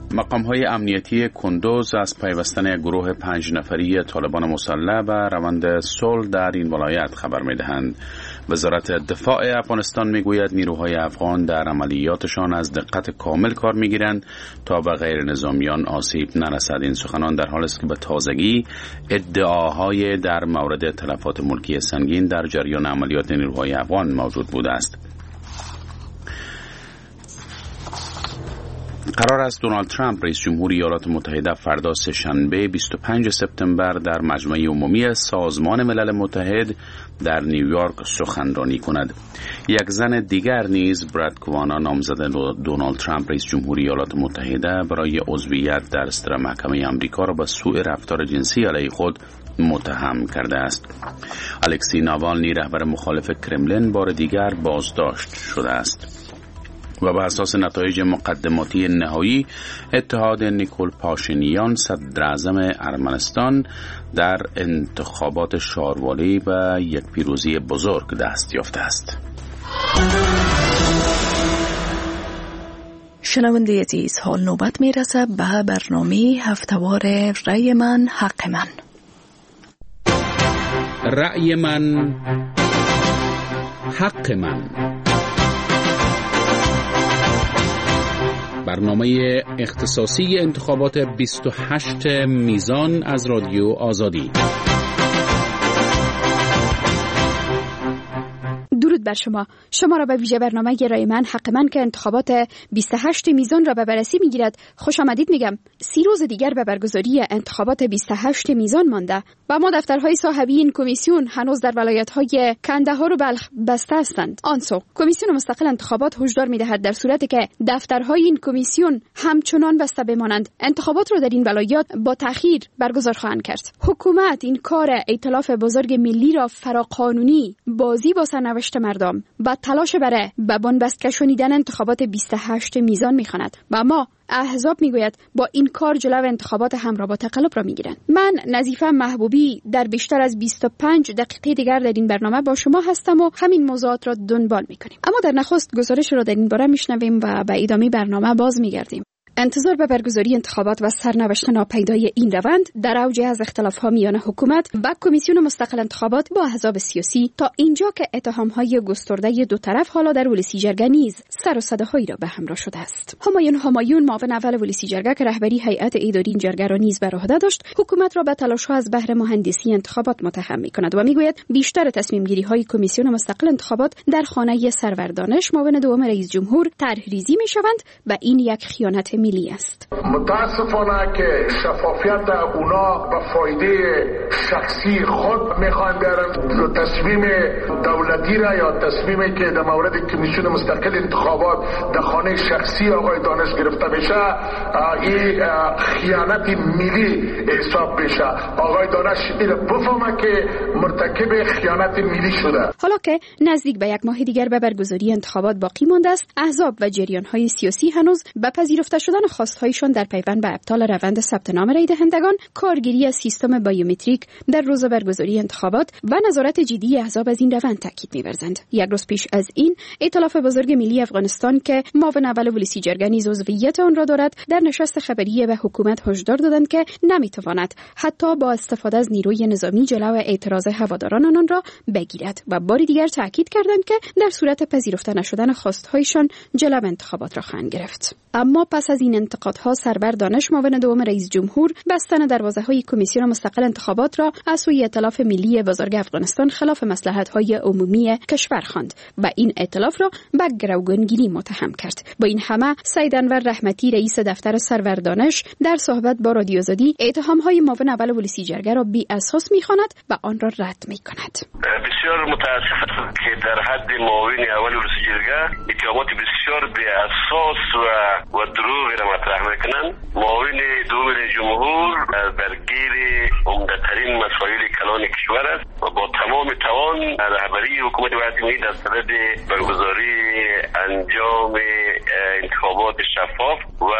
مقام‌های امنیتی کندوز از پیوستن گروه 5 نفری طالبان مسلح به روند صلح در این ولایت خبر می‌دهند. وزارت دفاع افغانستان میگوید نیروهای افغان در عملیاتشان از دقت کامل کار میگیرند تا به غیر نظامیان آسیب نرسد. این سخنان در حالی است که به تازگی ادعاهای در مورد تلفات ملکی سنگین در جریان عملیات نیروهای افغان موجود بوده است. قرار است دونالد ترامپ رئیس جمهوری ایالات متحده فردا سه‌شنبه 25 سپتامبر در مجمع عمومی سازمان ملل متحد در نیویورک سخنرانی کند. یک زن دیگر نیز براد کوانا نامزد دونالد ترامپ رئیس جمهوری ایالات متحده برای عضویت در صدر محکمه آمریکا را به سوء رفتار جنسی علیه خود متهم کرده است. الکسی ناوالنی رهبر مخالف کرملین بار دیگر بازداشت شده است و به اساس نتایج مقدماتی نهایی اتحاد نیکول پاشینیان صدر اعظم ارمنستان در انتخابات شاروالی به یک پیروزی بزرگ دست یافته است. شنونده عزیز، حال نوبت میرسه به برنامه هفتهوار رأی من حق من. رأی من حق من، برنامه اختصاصی انتخابات 28 میزان از رادیو آزادی. درود بر شما را به ویژه برنامه رای من حق من که انتخابات 28 میزان را به بررسی میگیرد خوش آمدید میگم. 30 روز دیگر به برگزاری انتخابات 28 میزان مانده و ما دفترهای صاحبی این کمیسیون هنوز در ولایت‌های کندهار و بلخ بسته هستند. آنسو کمیسیون مستقل انتخابات هشدار میدهد در صورتی که دفترهای این کمیسیون همچنان بسته بمانند انتخابات را در این ولایات با تأخیر برگزار خواهند کرد. حکومت این کار ائتلاف بزرگ ملی را فراقانونی بازی با سرنوشت مردم و تلاش برای به بنبست کشانیدن انتخابات 28 میزان میخواند و ما احزاب میگوید با این کار جلو انتخابات همراه با تقلب را میگیرند. من نظیفه محبوبی در بیشتر از 25 دقیقه دیگر در این برنامه با شما هستم و همین موضوعات را دنبال میکنیم. اما در نخست گزارش را در این باره میشنویم و به ادامه برنامه باز میگردیم. انتظار به برگزاری انتخابات و سرنوشت ناپیدای این روند در اوج از اختلاف‌ها میان حکومت و کمیسیون مستقل انتخابات با احزاب سیاسی تا اینجا که اتهام‌های گسترده دو طرف حالا در ولسی جرگه نیز سر و صداهایی را به همراه شده است. همایون معاون اول ولسی جرگه که رهبری هیئت اداری این جرگه را نیز بر عهده داشت، حکومت را به تلاش‌ها از بهر مهندسی انتخابات متهم می‌کند و میگوید بیشتر تصمیم‌گیری‌های کمیسیون مستقل انتخابات در خانه سرور دانش معاون دوم رئیس جمهور طرحریزی می‌شوند و این یک خیانت ملی است. متاسفانه که شفافیت اونا به فایده شخصی خود میخوان بیارن، تصمیم دولتی را یا تصمیمی که در مورد کمیسیون مستقل انتخابات در خانه شخصی آقای دانش گرفته بشه این خیانت ملی حساب بشه. آقای دانش این بفهمه که مرتکب خیانت ملی شده. حالا که نزدیک به یک ماه دیگر به برگزاری انتخابات باقی مانده است، احزاب و جریان‌های سیاسی هنوز به پذیرفته شدن خواست‌هایشان در پیوند به ابطال روند ثبت نام رای دهندگان، کارگیری از سیستم بایومتریک در روز برگزاری انتخابات و نظارت جدی احزاب از این روند تاکید می‌ورزند. یک روز پیش از این ائتلاف بزرگ ملی افغانستان که معاون اول ولسی جرگه نیز عضویت آن را دارد، در نشست خبری به حکومت هشدار دادند که نمی‌تواند حتی با استفاده از نیروی نظامی جلو اعتراض هواداران آن را بگیرد و باری دیگر تاکید کردند که در صورت پذیرفته نشدن خواست‌هایشان جلو انتخابات را خواهند گرفت. اما پس از این انتقادها سرور دانش معاون دوم رئیس جمهور بستن دروازه‌های کمیسیون مستقل انتخابات را از سوی ائتلاف ملی بزرگ افغانستان خلاف مصلحت‌های عمومی کشور خواند و این ائتلاف را به گروگانگیری متهم کرد. با این همه سید انور رحمتی رئیس دفتر سرور دانش در صحبت با رادیو آزادی اتهام‌های معاون اول ولسی جرگه را بی اساس می‌خواند و آن را رد می‌کند. بسیار متاسفم که در حد معاون اول ولسی جرگه اتهامات بسیار بی اساس و دروغ را مطرح میکنند. معاون دوم رئیس جمهور درگیر عمده‌ترین مسائل کلان کشور است و با تمام توان رهبری حکومت وطنی در صدد برگزاری انجام انتخابات شفاف و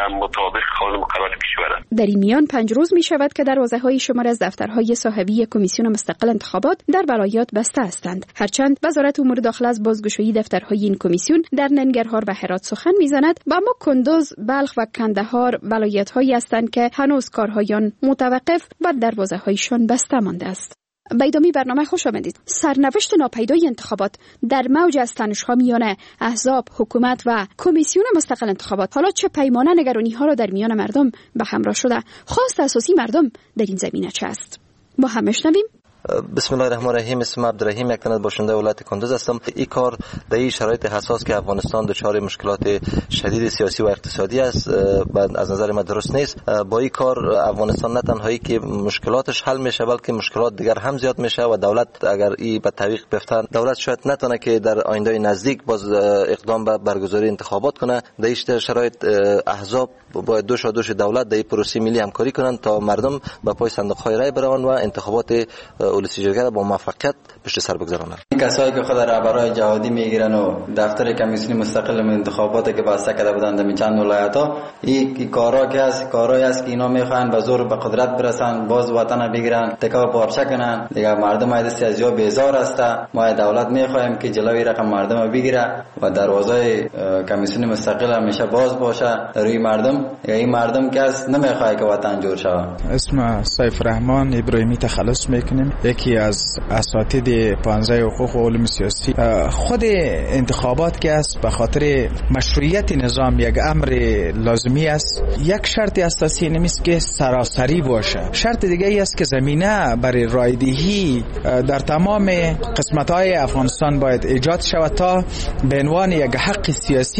مطابق قانون مقررات کشور است. در این میان 5 روز می شود که دروازه‌های شمار از دفترهای صاحبی کمیسیون مستقل انتخابات در ولایات بسته هستند. هرچند وزارت امور داخله از بازگشایی دفترهای این کمیسیون در ننگرهار و هرات سخن می‌زند، اما کندوز، بلخ و کندهار ولایت‌هایی هستند که هنوز کارهایان متوقف و دروازه‌هایشان بسته مانده است. به ادامه برنامه خوش آمدید. سرنوشت ناپیدای انتخابات در موج از تنش‌ها میان احزاب، حکومت و کمیسیون مستقل انتخابات حالا چه پیمانه نگرانی‌ها را در میان مردم به همراه شده؟ خواست اساسی مردم در این زمینه چه است؟ با هم بشنویم. بسم الله الرحمن الرحیم. اسمم عبدالرحیم، یک تن از باشنده ولایت کندوز هستم. این کار در این شرایط حساس که افغانستان دچار مشکلات شدید سیاسی و اقتصادی است، از نظر من درست نیست. با این کار افغانستان نه تنهایی که مشکلاتش حل میشه، بلکه مشکلات دیگر هم زیاد میشه و دولت اگر این به تعویق بیفتن، دولت شاید نتونه که در آینده نزدیک باز اقدام به برگزاری انتخابات کنه. در این شرایط احزاب باید دوش دولت در این پروسه ملی همکاری کنند تا مردم به پای صندوق‌های رای بروند و انتخابات ولسی جرگه را با موفقیت پشت سر بگذارانند. کسایی که خود رهبرای جهادی میگیرن و دفتر کمیسیون مستقل انتخابات که بسته کرده بودند در چند ولایت‌ها، این کارایی است که اینا میخوان به زور به قدرت برسن، باز وطن بگیرن، تکا پارچه کنن. دیگه مردم از سیاسی بیزار است. ما دولت میخوایم که جلوی رقم مردم بگیره و دروازه کمیسیون مستقل همیشه باز باشه روی مردم. این مردم که است نمیخواد که وطن جور شود. اسم سیف رحمان ابراهیمی تخلص میکنیم، یکی از اساتید 15 حقوق و علوم سیاسی. خود انتخابات که است به خاطر مشروعیت نظام یک امر لازمی است. یک شرط اساسی نمیست که سراسری باشه. شرط دیگه ای است که زمینه برای رایدهی در تمام قسمت‌های افغانستان باید ایجاد شود تا به عنوان یک حق سیاسی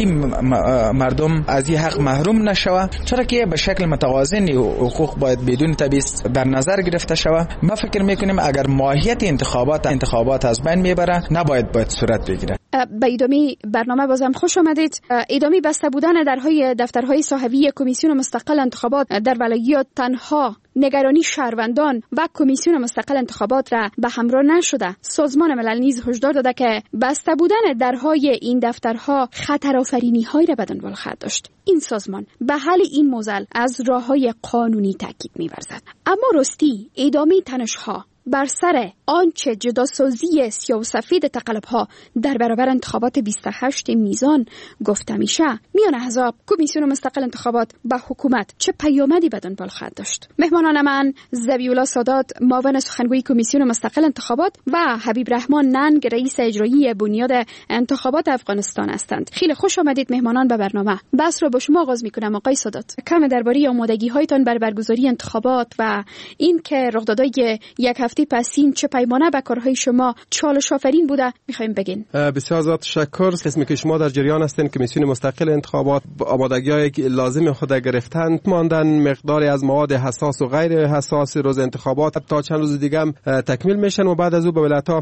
مردم از این حق محروم نشود، چرا که به شکل متوازن حقوق باید بدون تبعیض در نظر گرفته شود. ما فکر میکنیم اگر ماهیت انتخابات از بین میبره باید صورت بگیره. به ادامه برنامه بازم خوش آمدید. ادامه بسته بودن دفترهای صاحبی کمیسیون مستقل انتخابات در ولایات تنها نگرانی شهروندان و کمیسیون مستقل انتخابات را به همراه نشده. سازمان ملل نیز هشدار داده که بسته بودن درهای این دفترها خطرآفرینی‌هایی را به دنبال خواهد داشت. این سازمان به حل این معضل از راه‌های قانونی تاکید می‌ورزد. اما راستی ادامه تنش‌ها بر سر آنچه جداسازی سیاه و سفید تقلب‌ها در برابر انتخابات 28 میزان گفته میشه، میان احزاب، کمیسیون مستقل انتخابات و حکومت چه پیامدی به دنبال خواهد داشت؟ مهمانان من ذبیح‌الله سادات، معاون سخنگوی کمیسیون مستقل انتخابات و حبیب رحمان ننگ، رئیس اجرایی بنیاد انتخابات افغانستان هستند. خیلی خوش آمدید مهمانان به برنامه. بحث رو با شما آغاز می‌کنم آقای سادات. کم درباره آمادگی‌هایتان برای برگزاری انتخابات و این که رخدادهای یک هفته پسین چه پیمانه به کارهای شما چالش آفرین بوده میخوایم بگین. بسیار زیاد تشکر. قسمی که شما در جریان هستین کمیسیون مستقل انتخابات آمادگی‌های لازم خود گرفتن ماندن، مقداری از مواد حساس و غیر حساس روز انتخابات تا چند روز دیگه هم تکمیل میشن و بعد از او به ولایت‌ها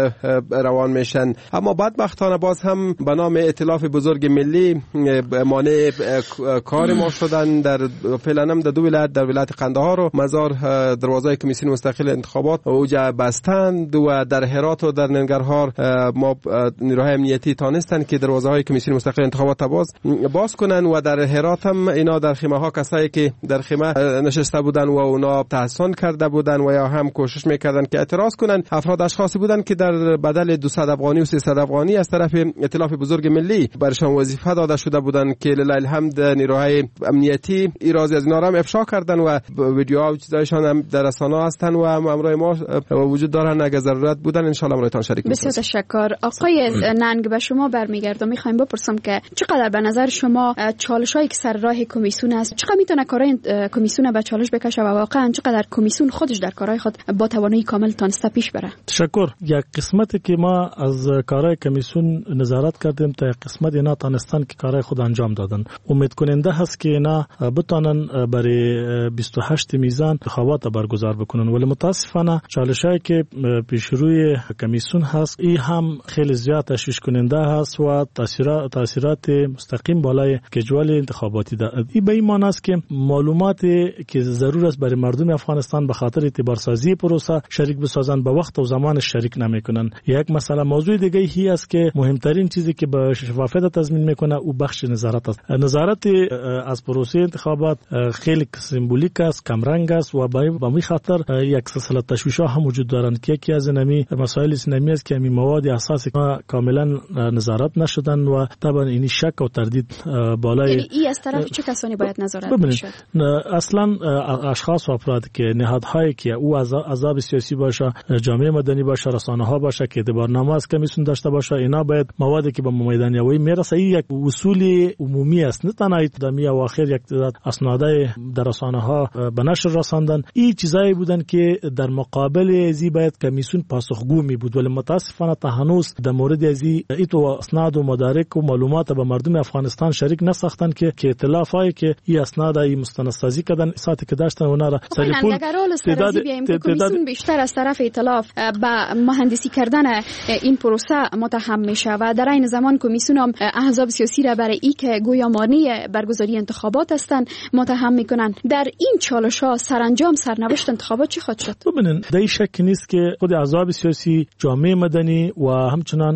روان میشن. اما بدبختانه باز هم به نام ائتلاف بزرگ ملی مانع کار ما شدن. در فعلا هم در دو ولایت، در ولایت قندهار و مزار دروازه کمیسیون مستقل انتخابات اوجا بستند و در هرات و در ننگرهار ما نیروهای امنیتی تانستن که دروازه های کمیسیون مستقل انتخابات باز کنن و در هرات هم اینا در خیمه ها کسایی که در خیمه نشسته بودن و اونا تحصن کرده بودن و یا هم کوشش میکردن که اعتراض کنن، افراد اشخاصی بودن که در بدل 200 افغانی و 300 افغانی از طرف ائتلاف بزرگ ملی برشان وظیفه داده شده بودن که لله الحمد نیروهای امنیتی ایرازی از اینا را افشا کردن و ویدیوها و چیزایشان هم در رسانه‌ها هستن و امروز ما وجود دارن. اگر ضرورت بودن ان شاء الله امروزتان شریک میشیم. بسیار تشکر. آقای ننگ به شما برمیگردم. میخوایم بپرسم که چقدر به نظر شما چالشایی که سر راه کمیسیون است، چقدر میتونه کارهای کمیسیون به چالش بکشه و واقعا چقدر کمیسیون خودش در کارهای خود با توانایی کامل تانسته پیش بره؟ تشکر. یک قسمتی که ما از کارهای کمیسیون نظارت کردیم تا یک قسمت اینا تانستن که کارهای خود انجام دادن. امید کننده هست که اینا بتونن برای 28 میزان انتخابات برگزار بکنن، ولی متاسفانه چالشایی که پیش روی کمیسیون هست این هم خیلی زیاد تشویش کننده هست و تاثیرات مستقیم بالای جدول انتخاباتی دارد. این به این معنی است که معلوماتی که ضرور است برای مردم افغانستان به خاطر اعتبارسازی پروسه شریک بسازند به وقت و زمان شریک نمیکنن. یک مسئله موضوع دیگه هی است که مهمترین چیزی که به شفافیت تضمین میکنه او بخش نظارت است. نظارت از پروسه انتخابات خیلی سمبولیک است، کمرنگ است و به می خاطر یک سلسله تشویش‌ها هم وجود دارند که یکی از نمی مسائل اسلامی است که می مواد اساسی کاملا نظارت نشدن و طبعا این شک و تردید بالای یعنی این از طرف چه کسانی باید نظارت بشه؟ اصلا اشخاص و افراد که نهادهایی که او احزاب سیاسی باشه، جامعه مدنی باشه، رسانه‌ها باشه که اعتبارنامه از کمیسیون داشته باشه، اینا باید موادی که به میدانیابی میرسه یک اصول عمومی است، نه تنها ادامه اواخر یک تعداد اسنادای در رسانه‌ها به نشر رساندن. این چیزایی بودن که در مقابل ازی باید کمیسیون پاسخگو می بود، ولی متاسفانه تا هنوز در مورد ازی ایتو اسناد و مدارک و معلومات به مردم افغانستان شریک نساختن که اطلاعاتی که این اسناد ای مستندسازی کردن ساعتی که داشتن اونا را سریپول تعداد کمیسیون بیشتر از طرف ائتلاف به مهندسی کردن این پروسه متهم میشه و در این زمان کمیسیون هم احزاب سیاسی را برای ای که گویا مانع برگزاری انتخابات هستند متهم میکنن. در این چالش‌ها سرانجام سرنوشت انتخابات چی خواهد شد؟ ببینن در این شک نیست که خود احزاب سیاسی، جامعه مدنی و همچنان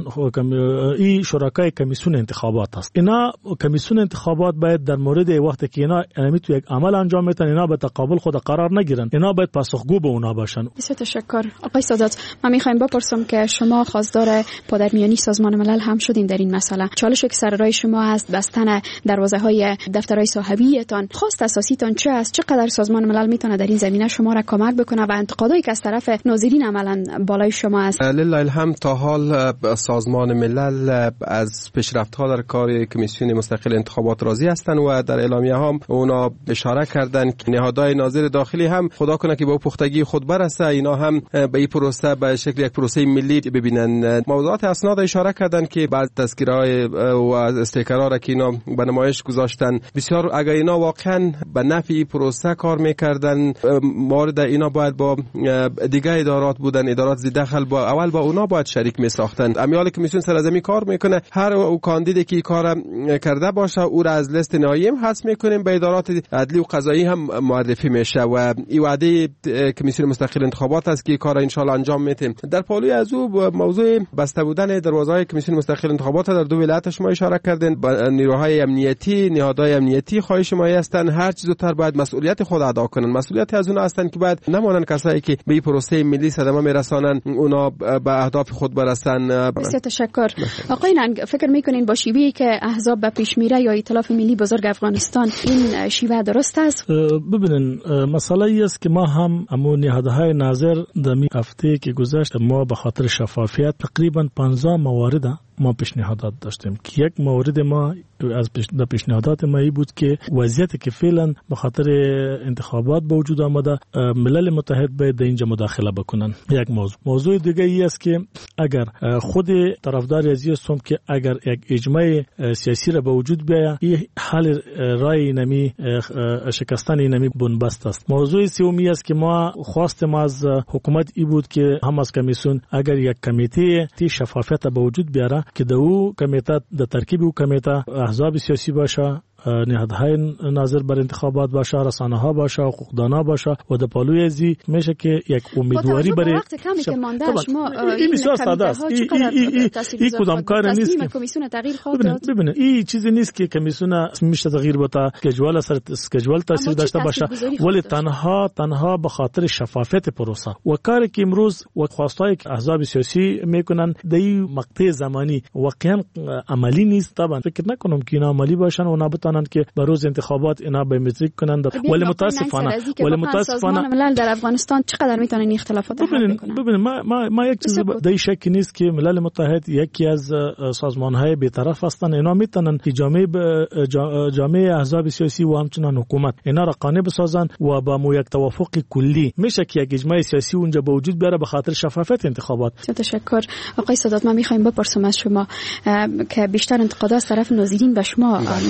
این شرکای کمیسیون انتخابات است. اینا کمیسیون انتخابات باید در مورد وقتی که اینا تو یک عمل انجام میدن اینا به تقابل خود قرار نگیرن، اینا باید پاسخگو به اونا باشن. بسیار تشکر آقای سادات. من میخوایم بپرسم که شما خواستار پادرمیانی سازمان ملل هم شدین در این مسئله. چالشی که سر راه شما است بستن دروازه‌های دفترهای صاحبیتان، خواست اساسیتان چه است؟ چقدر سازمان ملل میتونه در این زمینه شما را کمک بکنه و انتقادایی که از طرف ناظرین عملاً بالای شما است؟ لله الحمد تا حال سازمان ملل از پیشرفت‌ها در کار کمیسیون مستقل انتخابات راضی هستند و در اعلامیه هم اونا اشاره کردن که نهادهای ناظر داخلی هم خدا کنه که با پختگی خود برسه اینا هم به این پروسه به شکل یک پروسه ملی ببینن. موضوعات اسناد اشاره کردن که بعض تذکره‌های و استیکرها را که اینا به نمایش گذاشتن بسیار اگر اینا واقعا به نفع پروسه کار میکردن مورد اینا باید با دیگه ادارات بودن، ادارات زی دخل با اول با اونا باید شریک می ساختن. امیال کمیسیون سرزمین کار میکنه، هر او کاندیدی که کار کرده باشه او را از لیست نهایی حذف میکنیم، به ادارات عدلی و قضایی هم معرفی میشه و این وعده کمیسیون مستقل انتخابات است که کار ان شاء الله انجام میدیم. در پالوی از او موضوع بسته بودن دروازه‌های کمیسیون مستقل انتخابات در دو ولایت شما اشاره کردین. نیروهای امنیتی، نهادهای امنیتی خواهش ما هستند هر چیز زودتر باید مسئولیت خود ادا کنن. مسئولیت از اونها هستند که باید نمانن کسایی که به پروسه ملی صدمه میرسانن اونا به اهداف خود برسن. بسیار تشکر. آقای ننگ، فکر میکنین با شیوهی که احزاب به پیش میره یا ائتلاف ملی بزرگ افغانستان این شیوه درست است؟ ببینین مسئله ای است که ما هم امون نهادهای ناظر در هفته که گذشت ما به خاطر شفافیت تقریبا 15 موارد ما پیشنهادات داشتیم که یک مورد ما از پیشنهادات ما ای بود که وضعیتی که فعلا به خاطر انتخابات به وجود آمده ملل متحد باید در اینجا مداخله بکنن. یک موضوع دیگه ای است که اگر خود طرفدار ازی هستم که اگر یک اجماع سیاسی را به وجود بیاید این حل رای نمی شکستن نمی بنبست است. موضوع سومی است که ما خواستیم از حکومت ای بود که هم از کمیسیون اگر یک کمیته شفافیت به وجود بیاره که دو کمیته در ترکیب او کمیته احزاب سیاسی باشه، نهادهای ناظر بر انتخابات باشه، رسانه‌ها باشه، حقوقدانا باشه و در پالوی ازی میشه که یک امیدواری برای وقت کمی که مانده شما این بسیار ساده است. این کدام کار نیست که کمیسیون تغییر خواهد داد. ببینید این چیزی نیست که کمیسیون میشه تغییر بده که جوال اثر اسکجول تاثیر داشته باشه، ولی تنها به خاطر شفافیت پروسه و کاری که امروز و خواستای احزاب سیاسی میکنن در این مقطع زمانی واقعا عملی نیست. طبعا فکر نکنم که اینا عملی باشن و نبتونن که بروز انتخابات اینا بیومتریک کنند، ولی متاسفانه ملل در افغانستان چقدر میتونن این اختلافات حل کنن. ببینید ما یک چیز در این شک نیست که ملل متحد یکی از سازمان‌های بی‌طرف هستند. اینا میتونن که جامعه احزاب سیاسی و همچنان حکومت اینا را قانع بسازن و با یک توافق کلی میشه که یک اجماع سیاسی اونجا به وجود بیاره به خاطر شفافیت انتخابات. تشکر. آقای سادات، ما میخوایم بپرسم از شما که بیشتر انتقادات از طرف ناظرین به شما متوجه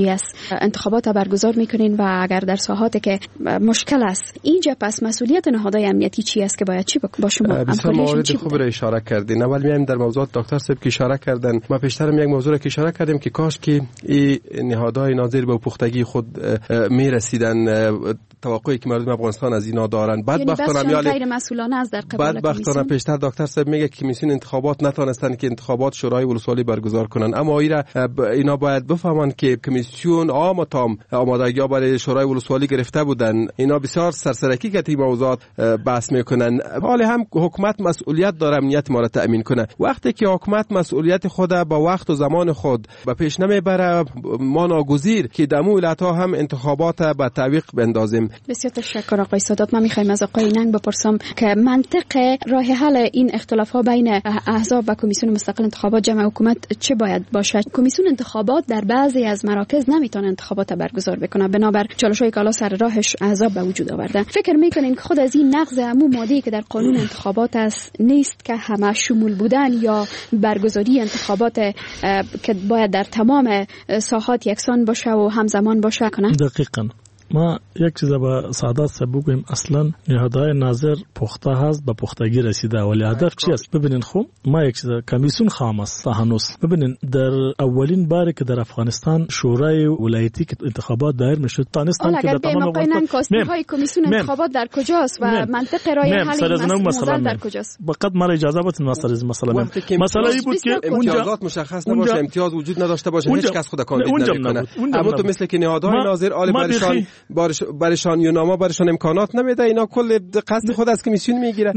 چی است؟ انتخابات برگزار میکنین و اگر در ساحاتی که مشکل است اینجا پس مسئولیت نهادهای امنیتی چی است که باید چی با شما؟ بسیار موارد خوب را اشاره کردین. اول میایم در موضوعات دکتر صاحب که اشاره کردن. ما پیشترم یک موضوع را که اشاره کردیم که کاش که این نهادهای ناظر به پختگی خود میرسیدن، توقعی که مردم افغانستان از اینا دارن. بدبختانه غیر مسئولانه از در قبال بدبختانه پیشتر دکتر صاحب میگه که کمیسیون انتخابات نتونستن که انتخابات شورای ولسوالی برگزار کنن، اما اینا باید بفهمن که کمیسیون آماتام آمادگی‌ها برای شورای ولسوالی گرفته بودن. اینا بسیار سرسرکی که این موضوعات بحث میکنن. حالی هم حکومت مسئولیت داره امنیت ما را تأمین کنه. وقتی که حکومت مسئولیت خود با وقت و زمان خود به پیش نمیبره، ما ناگزیر که دمو ولایت‌ها هم انتخابات به تعویق بندازیم. بسیار تشکر آقای سادات. ما میخوایم از آقای ننگ بپرسم که منطق راه حل این اختلاف‌ها بین احزاب و کمیسیون مستقل انتخابات جمع حکومت چه باید باشد؟ کمیسیون انتخابات در بعضی از مراکز نمیتونه انتخابات برگزار بکنه بنابر چالش‌های که سر راهش احزاب به وجود آورده. فکر میکنین که خود از این نقض عموم ماده‌ای که در قانون انتخابات است نیست که همه شمول بودن یا برگزاری انتخابات که باید در تمام ساحات یکسان باشه و همزمان باشه کنه؟ دقیقاً. ما یک چیز با سعادت صاحب بگویم، اصلا نهادهای ناظر پخته هست به پختگی رسیده ولی هدف چی است؟ ببینین خوب ما یک چیز کمیسیون خام است هنوز. ببینین در اولین باری که در افغانستان شورای ولایتی که انتخابات دایر میشد تانستان که در تمام افغانستان های کمیسیون انتخابات در کجاست و منطقه رای حل این مسئله در کجاست؟ فقط ما اجازه بدین مسئله مسئله ای بود که امتیازات مشخص نباشه، امتیاز وجود نداشته باشه، هیچ کس خود کاندید نمیکنه. اما تو مثل که نهادهای ناظر آل برشان یوناما برشان امکانات نمیده، اینا کل قصد خود از کمیسیون میگیره.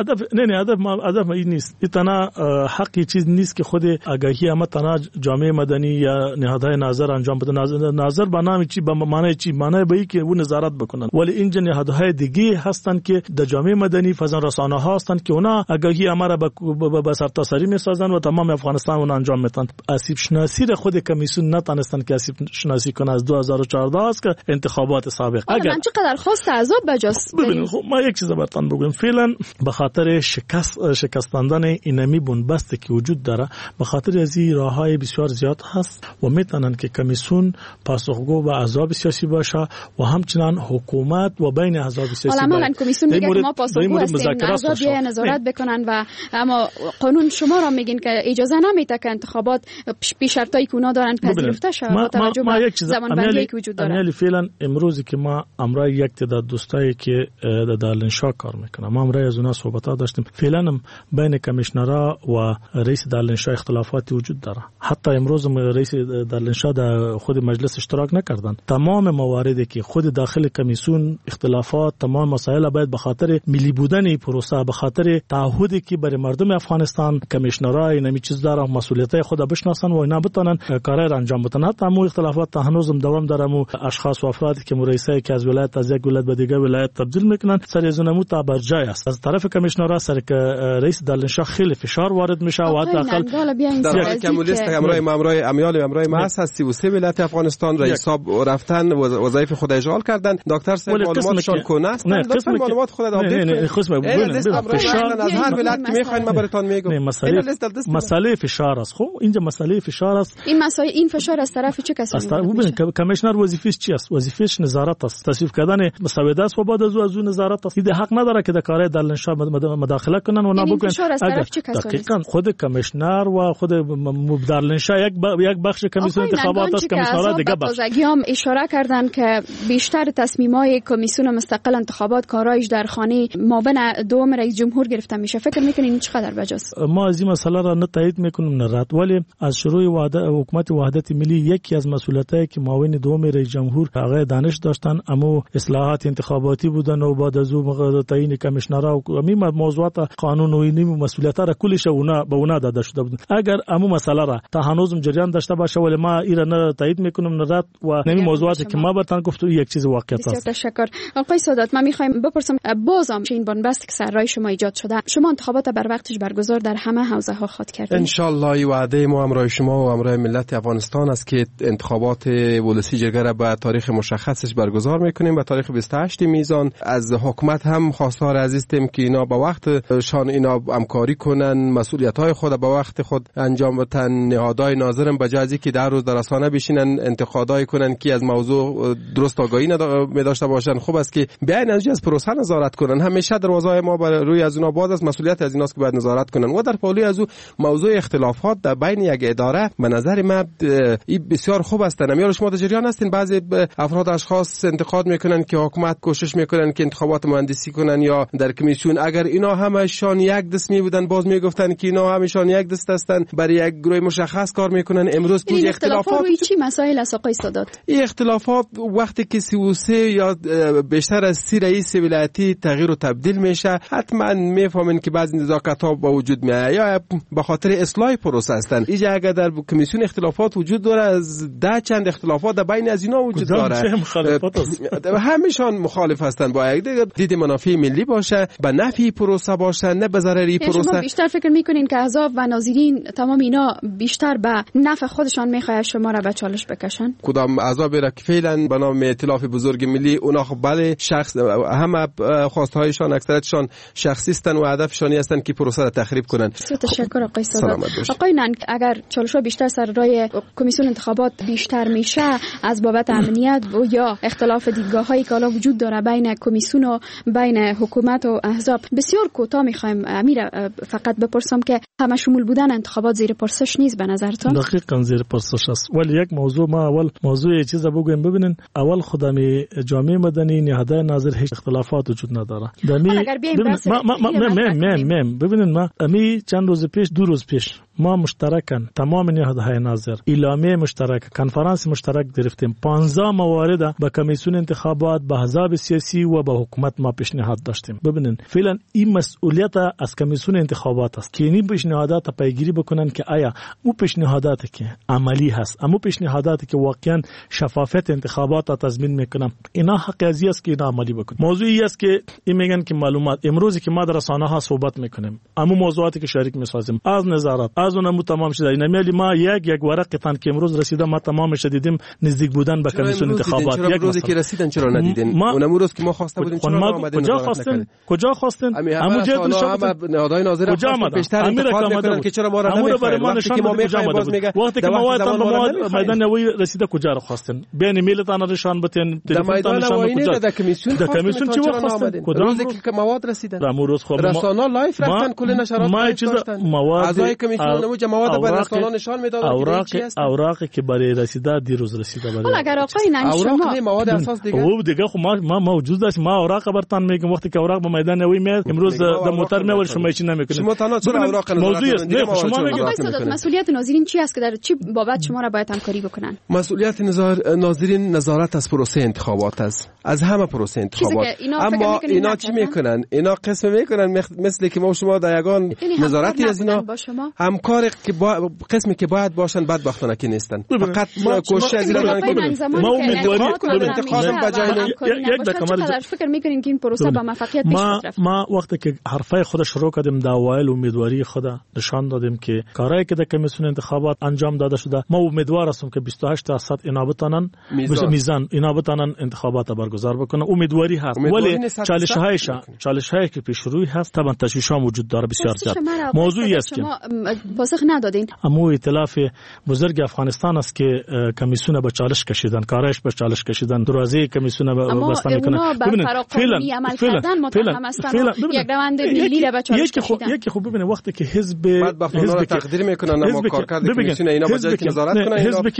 هدف این نیست. اینا حقی چیز نیست که خود آگاهی اما تنها جامعه مدنی یا نهادهای ناظر انجام بده. ناظر به نام چی، به معنی چی؟ معنی به این که اون نظارت بکنن. ولی اینجا نهادهای دیگه هستن که در جامعه مدنی فضا رسانه ها هستن که اونا آگاهی اما را به سرتاسری میسازن و تمام افغانستان اون انجام میدن. آسیب شناسی خود کمیسیون نتونستن که آسیب شناسی کنه. از 2014 است که انتخابات سابق. اگر من چقدر خواست عذاب بجاست. ببینید خب ما یک چیز براتون بگم. فعلا به خاطر شکستاندن اینمی بنبستی که وجود داره، به خاطر از این راههای بسیار زیاد هست و میتونن که کمیسیون پاسخگو به احزاب سیاسی باشه و همچنان حکومت و بین احزاب سیاسی. حالا کمیسیون میگه که ما پاسخگو هستیم، احزاب بیان نظارت بکنن و اما قانون شما را میگین که اجازه نمیده که انتخابات بی شرطایی که اونا دارن پذیرفته شود با توجه به زمانبندی که وجود داره. فعلا امروزی که ما امرای یک تعداد دوستایی که در دارالانشا کار میکنن، ما امرای از اونها صحبت ها داشتیم. فعلا بین کمیشنرها و رئیس دارالانشا اختلافاتی وجود داره. حتی امروز رئیس دارالانشا در خود مجلس اشتراک نکردن. تمام مواردی که خود داخل کمیسیون اختلافات، تمام مسائل باید به خاطر ملی بودن پروسه، به خاطر تعهدی که برای مردم افغانستان کمیشنرها اینمی چیز داره، مسئولیت خود بشناسن و اینا بتونن کارای انجام بدن. حتی مو اختلافات هنوزم دوام داره. مو اشخاص و افرادی که رئیسایی که از ولایت از یک ولایت به دیگر ولایت تبدیل میکنن سر از اونمو تا بر جای است. از طرف کمیشنرها سر که رئیس دارالانشا خیلی فشار وارد میشه و داخل در کمولیست امرای امیال امرای محض هست 33 ولایت افغانستان رئیسا رفتن وظایف خود اشغال کردن. دکتر صاحب معلوماتشون کنه است. لطفا معلومات خود آپدیت کنید. فشار از هر ولایت که میخواین ما براتون میگم. مسئله فشار است. خب اینجا مسئله فشار است. این فشار از طرف چه کسانی؟ از طرف کمیشنر وظیفه‌اش چی است؟ وظیفه‌اش نظارت است. تصویب کردن مسودات است و بعد از اون نظارت است. این حق نداره که در کارهای دارالانشا مداخله کنن و نبگن. دقیقاً خود کمیشنر و خود دارالانشا یک بخش کمیسیون انتخابات است. کمیسیون‌ها دیگه بخش. هم اشاره کردن که بیشتر تصمیم‌های کمیسیون مستقل انتخابات کارایش در خانه معاون دوم رئیس جمهور گرفته میشه. فکر میکنین چقدر بجاست؟ ما از این مسئله را نه تایید میکنیم نه رد، ولی از شروع حکومت وحدت ملی یکی از مسئولیتایی که معاون دوم رئیس جمهور آقای دانش داشتن اما اصلاحات انتخاباتی بودن و بعد از اون تعیین کمیشنرها و همین موضوعات قانون و این مسئولیت‌ها را کلش اونا داده شده بود. اگر همون مسئله را تا هنوزم جریان داشته باشه ولی ما ایرا نه تایید میکنیم نه رد و همین موضوعاتی که ما براتون گفتم یک چیز واقعیت است. تشکر. آقای سادات ما می‌خوایم بپرسم بازم این بنبست که سر راه شما ایجاد شده، شما انتخابات بر وقتش برگزار در همه حوزه‌ها خواهید کرد؟ ان شاء الله وعده ما همراه شما و همراه ملت افغانستان است که انتخابات ولسی جرگه را به تاریخ مشخص پرسش برگزار میکنیم به تاریخ 28 میزان. از حکومت هم خواستار هستیم که اینا با وقت شان اینا همکاری کنن، مسئولیت‌های خود با وقت خود انجام بدن. نهادهای ناظرم به جای که در روز در رسانه بشینن انتقادای کنن که از موضوع درست آگاهی نداشته باشن، خوب است که بیاین از پروسه نظارت کنن. همیشه دروازه ما بر روی از اونا باز است، مسئولیت از ایناست که باید نظارت کنن. و در پالی از موضوع اختلافات در بین یک اداره به نظر من این بسیار خوب است. نمیار شما در جریان هستین بعضی افراد اشخاص انتقاد میکنن که حکومت کوشش میکنن که انتخابات مهندسی کنن یا در کمیسیون. اگر اینا همشان یک دست می بودن باز میگفتن که اینا همشان یک دست هستن، برای یک گروه مشخص کار میکنن. امروز که اختلافات روی چی مسائل است آقای سادات؟ این اختلافات وقتی که 33 یا بیشتر از 30 رئیس ولایتی تغییر و تبدیل میشه، حتما میفهمن که بعضی نزاکت‌ها با وجود میاد یا به خاطر اصلاح پروسه هستن. اینجا اگر در کمیسیون اختلافات وجود داره، از ده چند اختلافات در بین از اینا وجود داره، همشان مخالف هستن با یک دید منافع ملی باشه، به نفع پروسه باشه، نه به ضرر پروسه. شما بیشتر فکر میکنین که احزاب و ناظرین تمام اینا بیشتر به نفع خودشان میخواد شما را به چالش بکشن؟ کدام احزاب را که فعلا به نام ائتلاف بزرگ ملی اونا خب بله شخص همه خواستهایشان اکثرتشان شخصی هستند و هدفشان هستند که پروسه را تخریب کنن. تشکر آقای سادات. آقای ننگ، اگر چالش‌ها بیشتر سر رای کمیسیون انتخابات بیشتر میشه از بابت امنیت و یا اختلاف دیدگاه‌هایی که حالا وجود داره بین کمیسیون و بین حکومت و احزاب، بسیار کوتاه می‌خوایم امیر فقط بپرسم که همه شمول بودن انتخابات زیر پرسش نیست به نظرتون؟ دقیقاً زیر پرسش است. ولی یک موضوع ما اول موضوع چیزا بگویم. ببینین اول خدای جامعه مدنی نهادهای ناظر هیچ اختلافات وجود نداره. ببینین ما امی چند روز پیش دو روز پیش ما مشترکاً تمام نهادهای ناظر اعلامیه مشترک کنفرانس مشترک گرفتیم. 15 موارد به کمیسیون انتخابات، به احزاب سیاسی و به حکومت ما پیشنهاد داشتیم. ببینین فعلا این مسئولیت از کمیسیون انتخابات است که این پیشنهادات پیگیری بکنن که آیا او پیشنهاداتی که عملی هست، اما پیشنهاداتی که واقعا شفافیت انتخابات را تضمین میکنن، اینا حق ازی است که اینا عملی بکنن. موضوعی است که این میگن که معلومات امروزی که ما در رسانه ها صحبت میکنیم، اما موضوعاتی که شریک میسازیم از نظارت از اونم تمام شده. اینا میلی ما یک ورق تن که امروز رسیده ما تمامش دیدیم نزدیک بودن به کمیسیون انتخابات. یک روزی که رسیدن چرا ندیدین؟ اونم روز که ما خواسته بودیم چرا اومدین؟ کجا خواستین؟ همون نهادهای ناظر بیشتر انتقاد میکنن که چرا ما را نمیخواین. وقتی که ما میخوایم باز میگه وقتی که موادتان به میدان نوی رسیده کجا را خواستین؟ بین میلتان نشان بدین، تلفنتان نشان بدین. در کمیسیون چی وقت خواستین؟ روزی که مواد رسیدن رسانه لایف رفتن کل نشرات داشتن. اعضای کمیسیون مواد به رسانه نشان میدادن که اوراقی که برای رسیده دیروز رسیده. برای اگر آقای ننگ شما مواد اساس دیگه او دیگه خب ما موجود است. ما اوراق برتان میگم وقتی که اوراق به میدان نوی میاد امروز در موتر میول شما چی نمیکنید؟ شما تنها چرا اوراق موضوع است. نه شما میگید مسئولیت ناظرین چی است که در چی بابت شما را باید همکاری بکنن؟ مسئولیت ناظرین نظارت از پروسه انتخابات است، از همه پروسه انتخابات. اما اینا چی میکنن؟ اینا قسم میکنن مثل که ما شما در یگان نظارتی از اینا همکار که قسمی که باید باشن بدبختانه که نیستن. فقط کوشش از اینا ما امیدواری انتخابات بجای یک دقیقه فکر میکنین که این پروسه با موفقیت پیش رفت؟ ما وقتی که حرفای خود شروع کردیم در اوایل امیدواری خود نشان دادیم که کارهایی که در کمیسیون انتخابات انجام داده شده، ما امیدوار هستیم که 28% اینا بتونن میزان اینا بتونن انتخابات برگزار بکنن. امیدواری هست ولی چالش‌هایی که پیش روی هست طبعا تشویش‌ها وجود داره بسیار زیاد. موضوعی است که شما پاسخ ندادین. اما ائتلاف بزرگ افغانستان است که کمیسیون به چالش کشیدن، کارش به چالش کشیدن، دروازه کمیسیون به بستن میکنن. ببینید فعلا عمل کردن متهم هستن. یک روند ملی را به چالش کشیدن. یکی خوب ببینید وقتی که حزب را تقدیر میکنن اما کارکرد کمیسیون اینا به جای که نظارت کنن،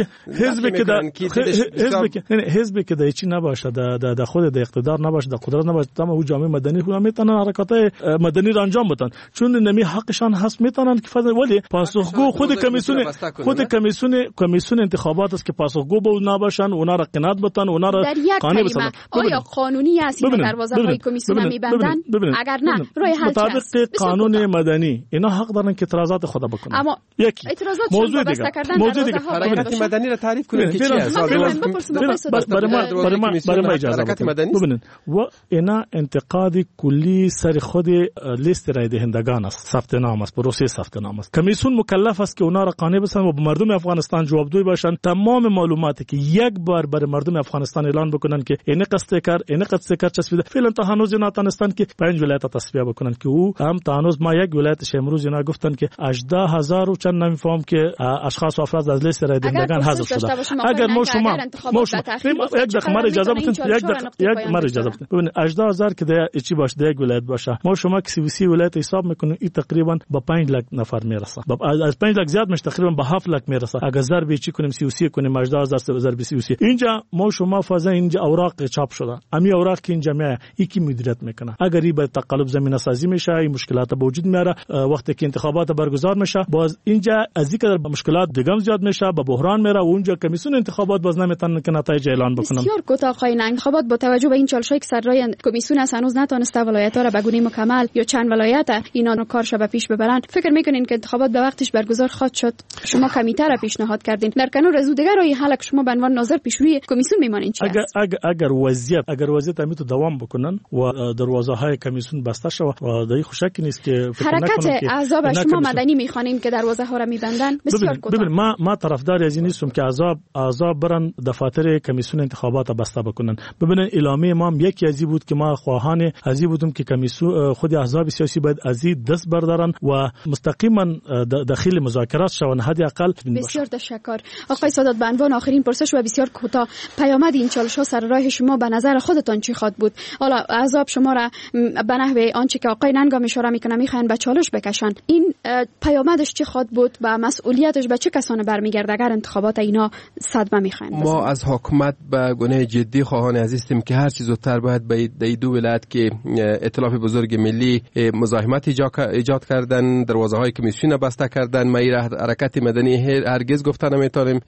حزب که در چی نباشه، در خود در اقتدار نباشه، در قدرت نباشه، تمام او جامعه مدنی خود میتونن حرکات مدنی را انجام بدن چون نمی حقشان هست میتونن که فضل. ولی پاسخگو خود کمیسیون انتخابات است که پاسخگو به اونا باشن، اونا را قناعت بدن، اونا را قانع بسازن. آیا قانونی است این دروازه‌های کمیسیون میبندن؟ اگر نه راه حل چیست؟ مطابق قانون مدنی اینا حق دارن که اعتراضات خود بکنن. اما یکی موضوع دیگه حرکت مدنی را تعریف کنید که چی است. برای ما اجازه بدید. ببینید و اینا انتقاد کلی سر خود لیست رای دهندگان است، ثبت نام است، پروسه ثبت نام است. کمیسیون مکلف است که اونا را قانع بسازن و به مردم افغانستان جوابگوی باشن. تمام معلوماتی که یک بار برای مردم افغانستان اعلان بکنن که این قصد چسبیده، فعلا تا هنوز نتونستن که 5 ولایت تصفیه بکنن که او هم تا هنوز ما یک ولایتش امروز اینا گفتن که 18000 و چند نمیفهم که اشخاص و افراد از لیست رای دهندگان حذف شده. اگر ما شما یک دقیقه ما اجازه بدین، یک ما اجازه بدین، ببینید 18000 که در چی باشه در یک ولایت باشه، ما شما که 33 ولایت حساب میکنیم این تقریبا به 5 لک نفر میرسه، از 5 لک زیاد میشه، تقریبا به 7 لک میرسه. اگر ضرب چی کنیم 33 کنیم 18000 ضرب 33 اینجا ما شما فازا اینجا اوراق چاپ شده، امی اوراق که اینجا میاد یکی مدیریت میکنه. اگر این به تقلب زمینه سازی میشه، این مشکلات به وجود میاره. وقتی که انتخابات برگزار میشه باز اینجا از اینکه مشکلات دیگه زیاد میشه، به بحران میره و اونجا کمیسیون انتخابات باز نمیتونن که نتایج اعلان بکنن. بسیار کوتاه آقای انتخابات با توجه به این چالشایی که سرای کمیسیون هنوز نتونسته ولایت‌ها را به گونه مکمل یا چند ولایت اینا رو کارش به پیش ببرن، فکر میکنین که انتخابات به وقتش برگزار خواهد شد؟ شما کمیته را پیشنهاد کردین، در کنار از دیگر راه حل شما به عنوان ناظر پیشروی کمیسیون میمانین چی است؟ اگر وضعیت همیتو دوام بکنن و دروازه‌های کمیسیون بسته شود و دایی خوشکی نیست که حرکت احزاب شما مدنی میخوانین که دروازه‌ها را میبندن. بسیار کوتاه. ببین ما طرفدار از این نیستم که احزاب برن دفاتر کمیسیون انتخابات بسته بکنن. ببینن اعلامیه ما هم یکی ازی بود که ما خواهان ازی بودم که کمیسیون خود احزاب سیاسی باید ازی دست بردارن و مستقیما داخل مذاکرات شون. حد اقل بسیار تشکر آقای سادات. به عنوان آخرین پرسش و بسیار کوتاه، پیامد این چالش‌ها سر راه شما به نظر خودتان چی خواهد بود؟ حالا احزاب شما را به نحوه آنچه که آقای ننگام اشاره میکنه میخواین به چالش بکشن، این پیامدش چی خواهد بود و مسئولیتش به چه کسانی برمیگرده اگر انتخابات اینا صدمه میخواین؟ ما از حکومت به گونه جدی خواهان عزیزیم که هر چیز زودتر باید به دو ولایت که ائتلاف بزرگ ملی مزاحمت ایجاد کردن، دروازه‌های کمیسیون بسته کردن. ما حرکت مدنی هرگز گفتن نمیتونیم.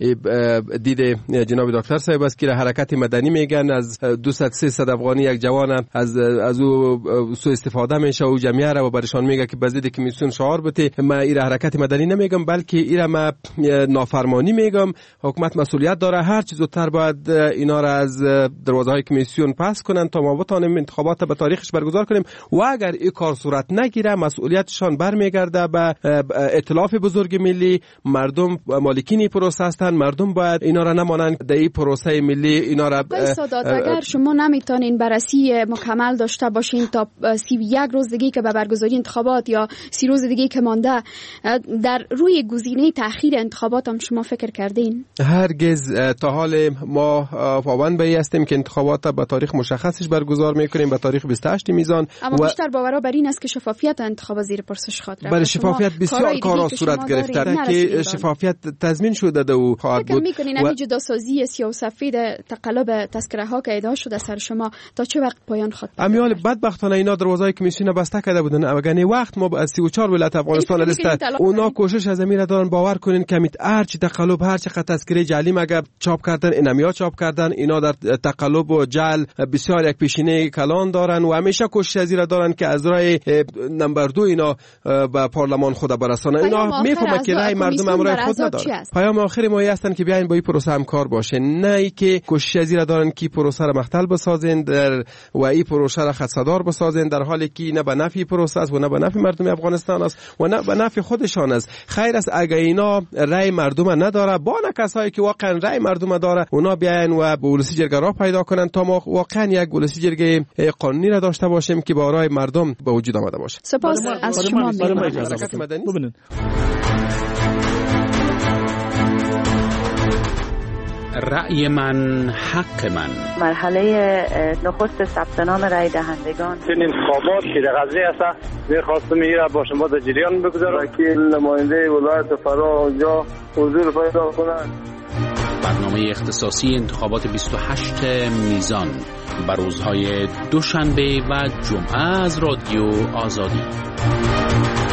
دید جناب دکتر صاحب است که حرکت مدنی میگن از 200-300 افغانی یک جوان از او سوء استفاده میشه و جمعیت را برشان میگه که بزدید کمیسیون شعار بده. ما این حرکت مدنی نمیگم بلکه این ما نافرمانی میگم. حکومت مسئولیت داره، هر چیز زودتر باید اینا را از دروازه‌های کمیسیون پس کنن تا ما بتونیم انتخابات به تاریخش برگزار کنیم و اگر این کار صورت نگیره مسئولیتشان برمیگرده به ائتلاف بزرگ ملی. مردم مالکین پروسه هستند، مردم باید اینا را نمانند در این پروسه ملی اینا را اگر شما نمیتونین بررسی مکمل داشته باشین تا 31 روز دیگه که به برگزاری انتخابات یا 30 روز دیگه که مانده، در روی گزینه تأخیر انتخابات هم شما فکر کردین؟ هرگز. تا حال ما پابند به هستیم که انتخابات به تاریخ مشخصش برگزار میکنیم، به تاریخ 28 میزان. اما بیشتر باور بر این است که شفافیت انتخابات زیر پرسش خواهد رفت. برای شفافیت بسیار کارا صورت گرفته که شفافیت تضمین شده و خواهد بود. فکر میکنین این جداسازی سیاه و سفید تقلب تذکره ها که ادعا شده سر شما تا چه وقت پایان خواهد؟ امیال بدبختانه اینا دروازه‌های کمیسیون بسته کرده بودن. اگر وقت ما از 34 ولایت افغانستان لیست اونا کوشش از امیر دارن باور کنین که هر چی تقلب هر چی تذکره جعلی مگه چاپ کردن اینمیا چاپ کردن. اینا در تقلب و جعل بسیار یک پیشینه کلان دارن و همیشه کوشش از این دارن که از راه نمبر 2 اینا به پارلمان خود برسانن. اینا میفهمن که رای مردم امرای خود نداره. پیام آخر ما هستن که بیاین با این پروسه همکار باشه، نه ای که کوشش از این دارن که پروسه را مختل بسازن و این پروسه را خدشه‌دار بسازن، در حالی که نه به نفع پروسه است و نه به نفع مردم افغانستان است و نه به نفع خودشان است. خیر است اگر اینا رای مردم نداره، با نه کسایی که واقعا رای مردم داره اونا بیاین و به ولسی جرگه راه پیدا کنن تا ما واقعا یک ولسی جرگه قانونی را داشته باشیم که با رای مردم به وجود آمده باشه. سپاس از شما. ببینید رأی من حق من. مرحله نخست ثبت نام رای دهندگان. این انتخابات که در قضیه است می‌خواستم میره با شما در جریان بگذارم که نماینده ولایت فرا اونجا حضور پیدا کنند. برنامه اختصاصی انتخابات 28 میزان بر روزهای دوشنبه و جمعه از رادیو آزادی.